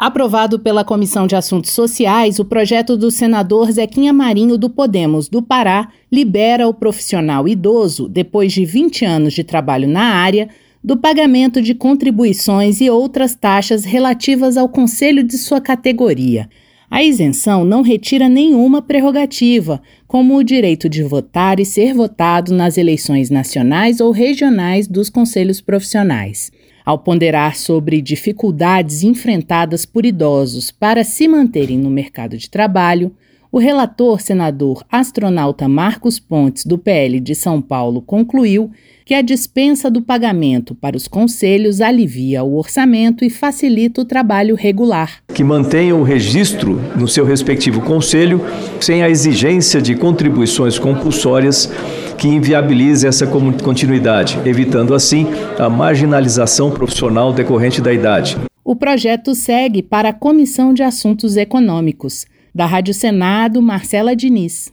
Aprovado pela Comissão de Assuntos Sociais, o projeto do senador Zequinha Marinho, do Podemos do Pará, libera o profissional idoso, depois de 20 anos de trabalho na área, do pagamento de contribuições e outras taxas relativas ao conselho de sua categoria. A isenção não retira nenhuma prerrogativa, como o direito de votar e ser votado nas eleições nacionais ou regionais dos conselhos profissionais. Ao ponderar sobre dificuldades enfrentadas por idosos para se manterem no mercado de trabalho, o relator senador astronauta Marcos Pontes, do PL de São Paulo, concluiu que a dispensa do pagamento para os conselhos alivia o orçamento e facilita o trabalho regular. Que mantenha o registro no seu respectivo conselho sem a exigência de contribuições compulsórias que inviabilize essa continuidade, evitando assim a marginalização profissional decorrente da idade. O projeto segue para a Comissão de Assuntos Econômicos. Da Rádio Senado, Marcela Diniz.